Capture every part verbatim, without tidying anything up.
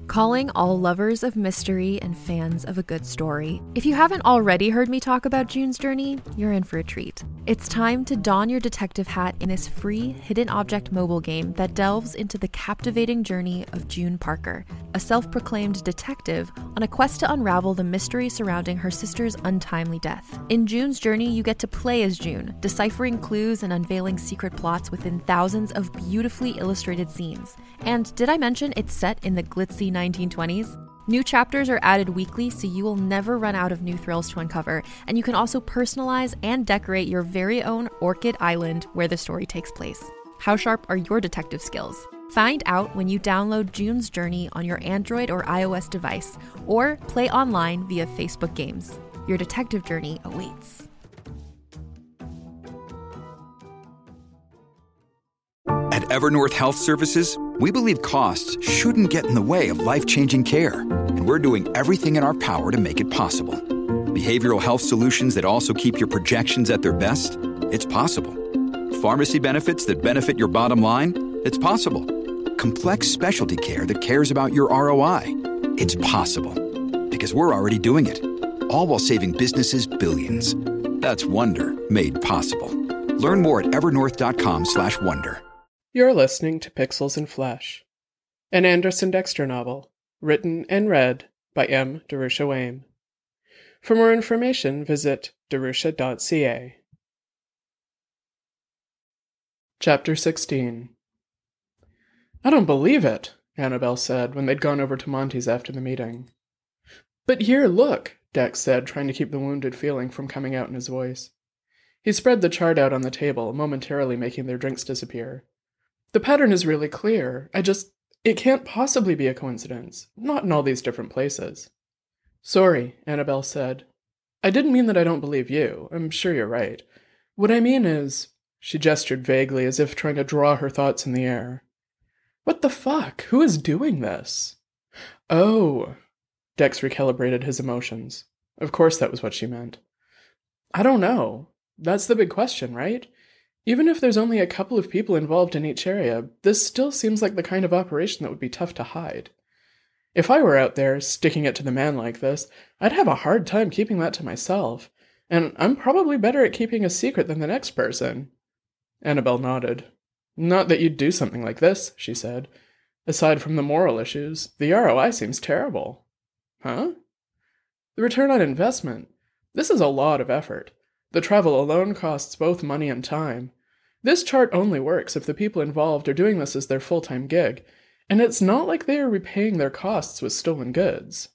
Calling all lovers of mystery and fans of a good story. If you haven't already heard me talk about June's Journey, you're in for a treat. It's time to don your detective hat in this free hidden object mobile game that delves into the captivating journey of June Parker, a self-proclaimed detective on a quest to unravel the mystery surrounding her sister's untimely death. In June's Journey, you get to play as June, deciphering clues and unveiling secret plots within thousands of beautifully illustrated scenes. And did I mention it's set in the glitzy nineteen twenties? New chapters are added weekly, so you will never run out of new thrills to uncover, and you can also personalize and decorate your very own Orchid Island where the story takes place. How sharp are your detective skills? Find out when you download June's Journey on your Android or iOS device, or play online via Facebook Games. Your detective journey awaits. At Evernorth Health Services, we believe costs shouldn't get in the way of life-changing care, and we're doing everything in our power to make it possible. Behavioral health solutions that also keep your projections at their best? It's possible. Pharmacy benefits that benefit your bottom line? It's possible. Complex specialty care that cares about your R O I? It's possible. Because we're already doing it. All while saving businesses billions. That's Wonder made possible. Learn more at evernorth.com slash wonder. You're listening to Pixels and Flesh, an Anderson Dexter novel, written and read by M. Darusha Wayne. For more information, visit darusha dot c a. Chapter sixteen. "I don't believe it," Annabelle said when they'd gone over to Monty's after the meeting. "But here, look," Dex said, trying to keep the wounded feeling from coming out in his voice. He spread the chart out on the table, momentarily making their drinks disappear. "The pattern is really clear. I just... It can't possibly be a coincidence. Not in all these different places." "Sorry," Annabelle said. "I didn't mean that I don't believe you. I'm sure you're right. What I mean is..." She gestured vaguely, as if trying to draw her thoughts in the air. "What the fuck? Who is doing this?" "Oh..." Dex recalibrated his emotions. Of course that was what she meant. "I don't know. That's the big question, right? Even if there's only a couple of people involved in each area, this still seems like the kind of operation that would be tough to hide. If I were out there, sticking it to the man like this, I'd have a hard time keeping that to myself, and I'm probably better at keeping a secret than the next person." Annabelle nodded. "Not that you'd do something like this," she said. "Aside from the moral issues, the R O I seems terrible." "Huh?" "The return on investment. This is a lot of effort. The travel alone costs both money and time. This chart only works if the people involved are doing this as their full-time gig, and it's not like they are repaying their costs with stolen goods."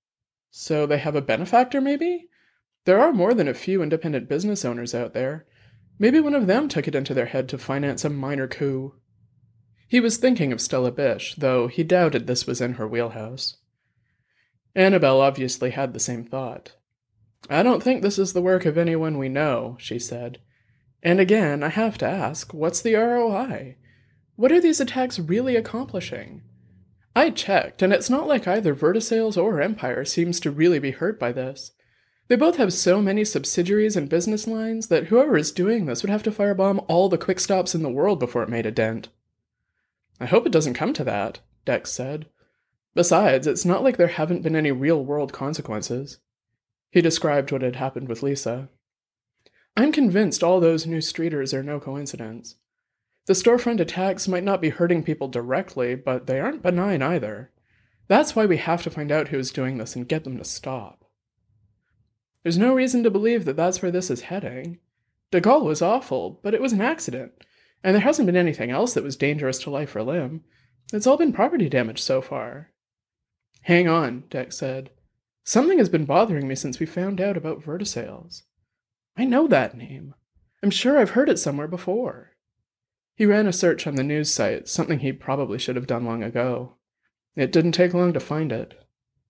"So they have a benefactor, maybe? There are more than a few independent business owners out there. Maybe one of them took it into their head to finance a minor coup." He was thinking of Stella Bish, though he doubted this was in her wheelhouse. Annabelle obviously had the same thought. "I don't think this is the work of anyone we know," she said. "And again, I have to ask, what's the R O I? What are these attacks really accomplishing? I checked, and it's not like either Vertisales or Empire seems to really be hurt by this. They both have so many subsidiaries and business lines that whoever is doing this would have to firebomb all the quick stops in the world before it made a dent." "I hope it doesn't come to that," Dex said. "Besides, it's not like there haven't been any real-world consequences." He described what had happened with Lisa. "I'm convinced all those new streeters are no coincidence. The storefront attacks might not be hurting people directly, but they aren't benign either. That's why we have to find out who's doing this and get them to stop. There's no reason to believe that that's where this is heading. De Gaulle was awful, but it was an accident, and there hasn't been anything else that was dangerous to life or limb. It's all been property damage so far." "Hang on," Dex said. "Something has been bothering me since we found out about Vertisales. I know that name. I'm sure I've heard it somewhere before." He ran a search on the news site, something he probably should have done long ago. It didn't take long to find it.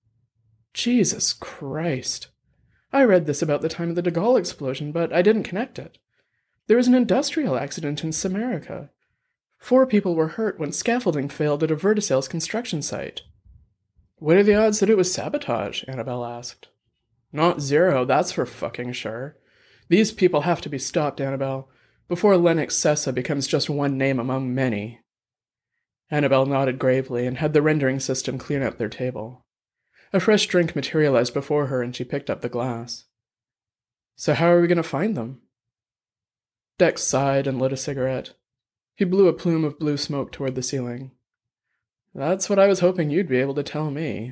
Jesus Christ. I read this about the time of the De Gaulle explosion, but I didn't connect it. There was an industrial accident in Samarica. Four people were hurt when scaffolding failed at a Vertisales construction site. "What are the odds that it was sabotage?" Annabelle asked. "Not zero, that's for fucking sure. These people have to be stopped, Annabelle, before Lennox Sessa becomes just one name among many." Annabelle nodded gravely and had the rendering system clean up their table. A fresh drink materialized before her, and she picked up the glass. So how are we going to find them? Dex sighed and lit a cigarette. He blew a plume of blue smoke toward the ceiling. That's what I was hoping you'd be able to tell me.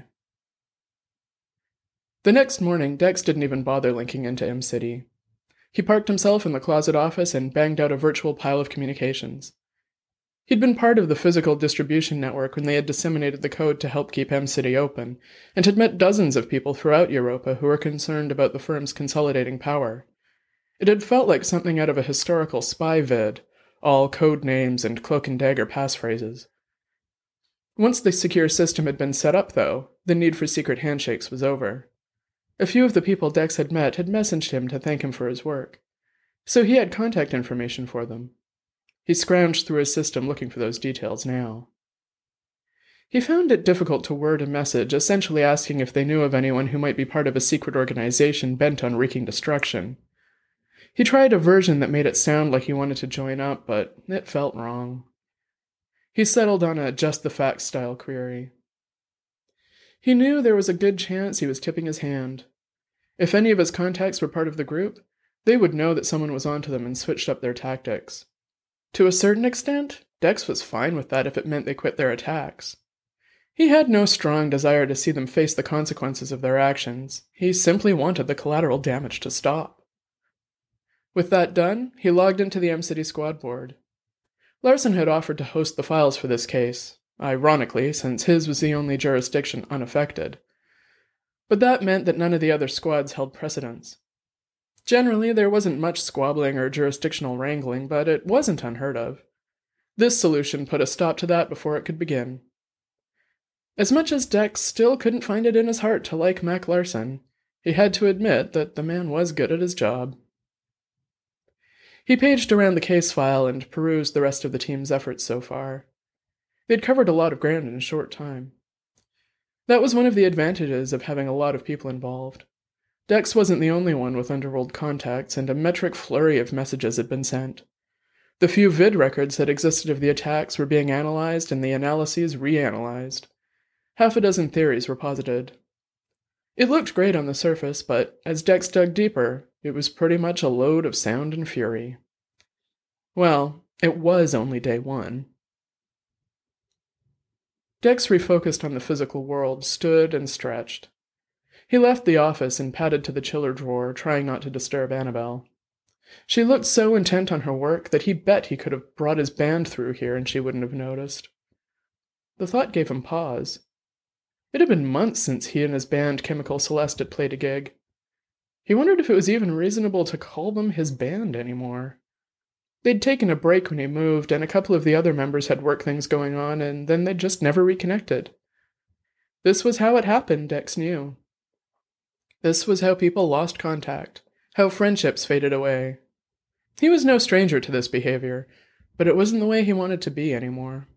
The next morning, Dex didn't even bother linking into M-City. He parked himself in the closet office and banged out a virtual pile of communications. He'd been part of the physical distribution network when they had disseminated the code to help keep M-City open, and had met dozens of people throughout Europa who were concerned about the firm's consolidating power. It had felt like something out of a historical spy vid, all code names and cloak-and-dagger passphrases. Once the secure system had been set up, though, the need for secret handshakes was over. A few of the people Dex had met had messaged him to thank him for his work, so he had contact information for them. He scrounged through his system looking for those details now. He found it difficult to word a message, essentially asking if they knew of anyone who might be part of a secret organization bent on wreaking destruction. He tried a version that made it sound like he wanted to join up, but it felt wrong. He settled on a just-the-facts-style query. He knew there was a good chance he was tipping his hand. If any of his contacts were part of the group, they would know that someone was onto them and switched up their tactics. To a certain extent, Dex was fine with that if it meant they quit their attacks. He had no strong desire to see them face the consequences of their actions. He simply wanted the collateral damage to stop. With that done, he logged into the M-City squad board. Larson had offered to host the files for this case, ironically, since his was the only jurisdiction unaffected. But that meant that none of the other squads held precedence. Generally, there wasn't much squabbling or jurisdictional wrangling, but it wasn't unheard of. This solution put a stop to that before it could begin. As much as Dex still couldn't find it in his heart to like Mac Larson, he had to admit that the man was good at his job. He paged around the case file and perused the rest of the team's efforts so far. They'd covered a lot of ground in a short time. That was one of the advantages of having a lot of people involved. Dex wasn't the only one with underworld contacts, and a metric flurry of messages had been sent. The few vid records that existed of the attacks were being analyzed and the analyses reanalyzed. Half a dozen theories were posited. It looked great on the surface, but as Dex dug deeper, it was pretty much a load of sound and fury. Well, it was only day one. Dex refocused on the physical world, stood and stretched. He left the office and padded to the chiller drawer, trying not to disturb Annabelle. She looked so intent on her work that he bet he could have brought his band through here and she wouldn't have noticed. The thought gave him pause. It had been months since he and his band Chemical Celeste had played a gig. He wondered if it was even reasonable to call them his band anymore. They'd taken a break when he moved, and a couple of the other members had work things going on, and then they'd just never reconnected. This was how it happened, Dex knew. This was how people lost contact, how friendships faded away. He was no stranger to this behavior, but it wasn't the way he wanted to be anymore.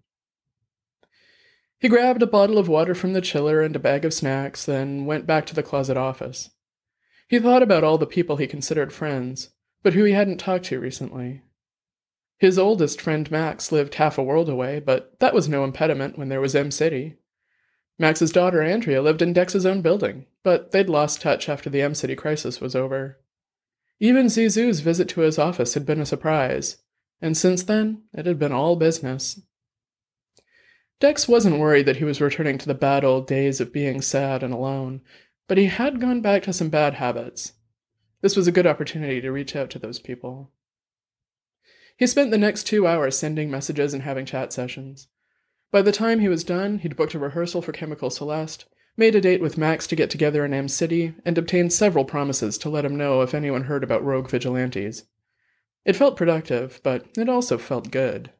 He grabbed a bottle of water from the chiller and a bag of snacks, then went back to the closet office. He thought about all the people he considered friends, but who he hadn't talked to recently. His oldest friend Max lived half a world away, but that was no impediment when there was M-City. Max's daughter Andrea lived in Dex's own building, but they'd lost touch after the M-City crisis was over. Even Zizou's visit to his office had been a surprise, and since then, it had been all business. Dex wasn't worried that he was returning to the bad old days of being sad and alone, but he had gone back to some bad habits. This was a good opportunity to reach out to those people. He spent the next two hours sending messages and having chat sessions. By the time he was done, he'd booked a rehearsal for Chemical Celeste, made a date with Max to get together in M-City, and obtained several promises to let him know if anyone heard about rogue vigilantes. It felt productive, but it also felt good.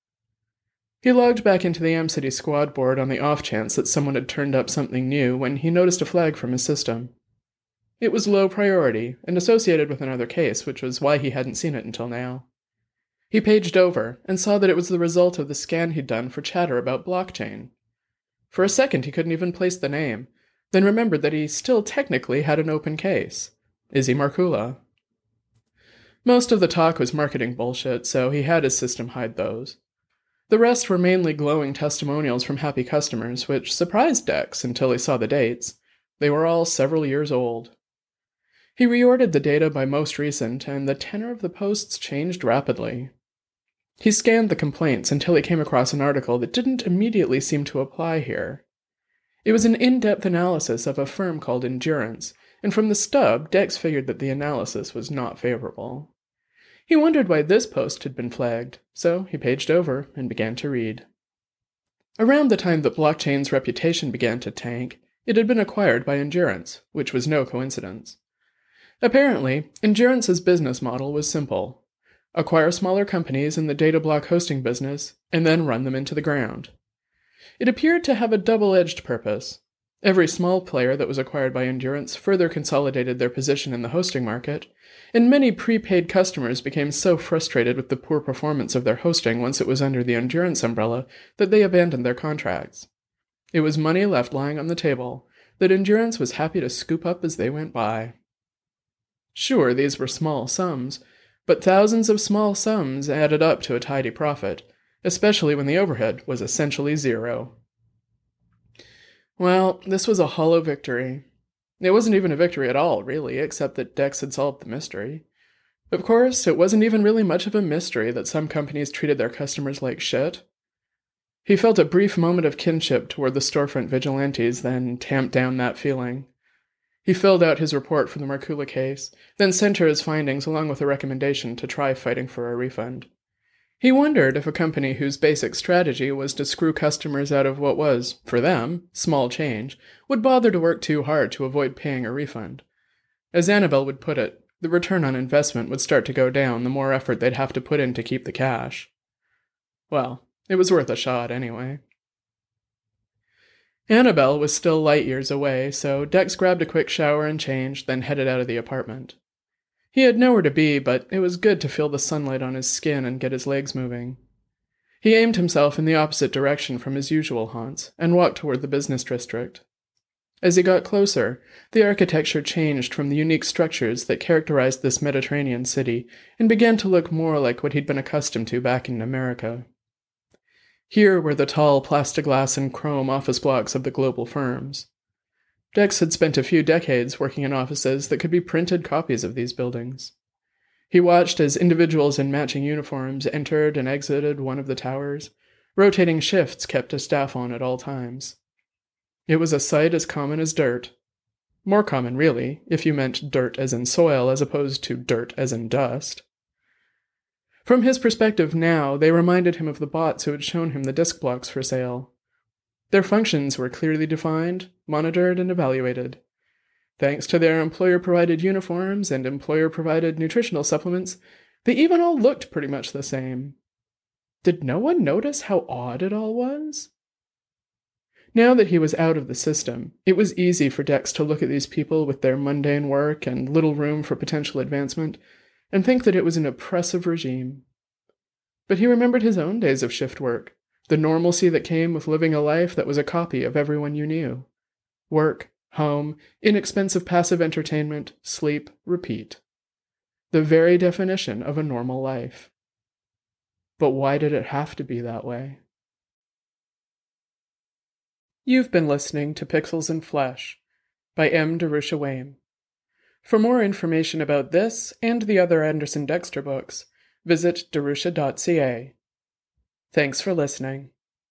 He logged back into the M-City squad board on the off chance that someone had turned up something new when he noticed a flag from his system. It was low priority, and associated with another case, which was why he hadn't seen it until now. He paged over, and saw that it was the result of the scan he'd done for chatter about blockchain. For a second he couldn't even place the name, then remembered that he still technically had an open case. Izzy Markula. Most of the talk was marketing bullshit, so he had his system hide those. The rest were mainly glowing testimonials from happy customers, which surprised Dex until he saw the dates. They were all several years old. He reordered the data by most recent, and the tenor of the posts changed rapidly. He scanned the complaints until he came across an article that didn't immediately seem to apply here. It was an in-depth analysis of a firm called Endurance, and from the stub, Dex figured that the analysis was not favorable. He wondered why this post had been flagged, so he paged over and began to read. Around the time that blockchain's reputation began to tank, it had been acquired by Endurance, which was no coincidence. Apparently, Endurance's business model was simple. Acquire smaller companies in the data block hosting business, and then run them into the ground. It appeared to have a double-edged purpose. Every small player that was acquired by Endurance further consolidated their position in the hosting market, and many prepaid customers became so frustrated with the poor performance of their hosting once it was under the Endurance umbrella that they abandoned their contracts. It was money left lying on the table that Endurance was happy to scoop up as they went by. Sure, these were small sums, but thousands of small sums added up to a tidy profit, especially when the overhead was essentially zero. Well, this was a hollow victory. It wasn't even a victory at all, really, except that Dex had solved the mystery. Of course, it wasn't even really much of a mystery that some companies treated their customers like shit. He felt a brief moment of kinship toward the storefront vigilantes, then tamped down that feeling. He filled out his report for the Markula case, then sent her his findings along with a recommendation to try fighting for a refund. He wondered if a company whose basic strategy was to screw customers out of what was, for them, small change, would bother to work too hard to avoid paying a refund. As Annabelle would put it, the return on investment would start to go down the more effort they'd have to put in to keep the cash. Well, it was worth a shot anyway. Annabelle was still light years away, so Dex grabbed a quick shower and change, then headed out of the apartment. He had nowhere to be, but it was good to feel the sunlight on his skin and get his legs moving. He aimed himself in the opposite direction from his usual haunts, and walked toward the business district. As he got closer, the architecture changed from the unique structures that characterized this Mediterranean city, and began to look more like what he'd been accustomed to back in America. Here were the tall plastoglass and chrome office blocks of the global firms. Dex had spent a few decades working in offices that could be printed copies of these buildings. He watched as individuals in matching uniforms entered and exited one of the towers, rotating shifts kept a staff on at all times. It was a sight as common as dirt. More common, really, if you meant dirt as in soil as opposed to dirt as in dust. From his perspective now, they reminded him of the bots who had shown him the disk blocks for sale. Their functions were clearly defined, monitored, and evaluated. Thanks to their employer-provided uniforms and employer-provided nutritional supplements, they even all looked pretty much the same. Did no one notice how odd it all was? Now that he was out of the system, it was easy for Dex to look at these people with their mundane work and little room for potential advancement, and think that it was an oppressive regime. But he remembered his own days of shift work, the normalcy that came with living a life that was a copy of everyone you knew. Work, home, inexpensive passive entertainment, sleep, repeat. The very definition of a normal life. But why did it have to be that way? You've been listening to Pixels and Flesh by M. Darusha Wayne. For more information about this and the other Anderson Dexter books, visit darusha dot c a. Thanks for listening.